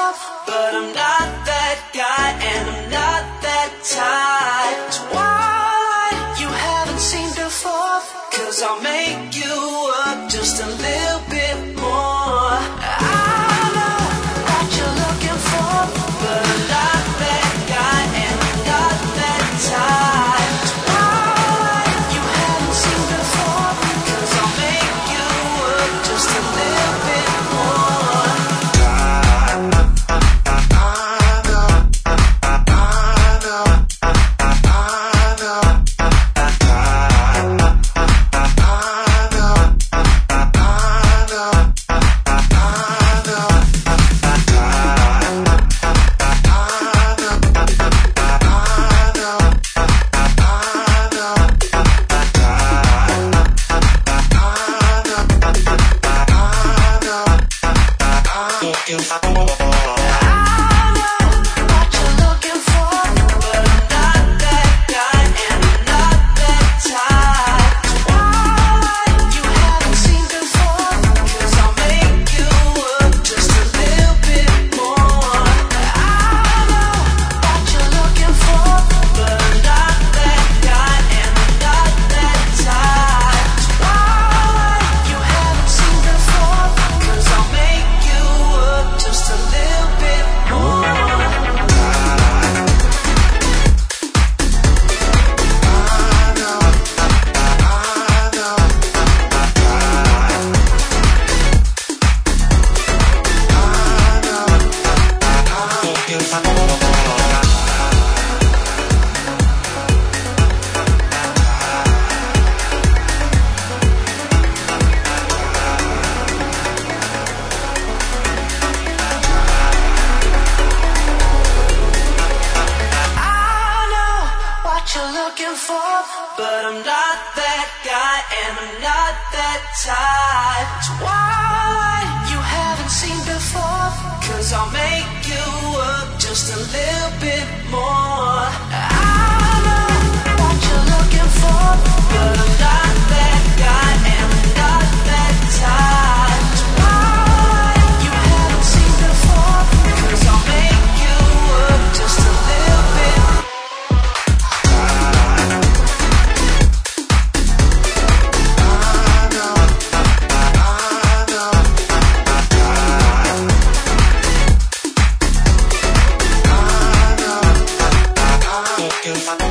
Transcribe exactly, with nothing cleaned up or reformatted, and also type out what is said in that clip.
before, but I'm not that guy and I'm not that type. So why you haven't seen before? Cause I'll make you up just a little bit more. I know what you're looking for, but I'm not that guy and I'm not that type. So why you haven't seen before? Cause I'll make you up just a little bit more. But I'm not that guy and I'm not that type. So why you haven't seen before? Cause I'll make you up just a little bit more. I know what you're looking for, but I'm not that guy and I'm not that type. So why you haven't seen before? Cause I'll make you up just a little bit more. If I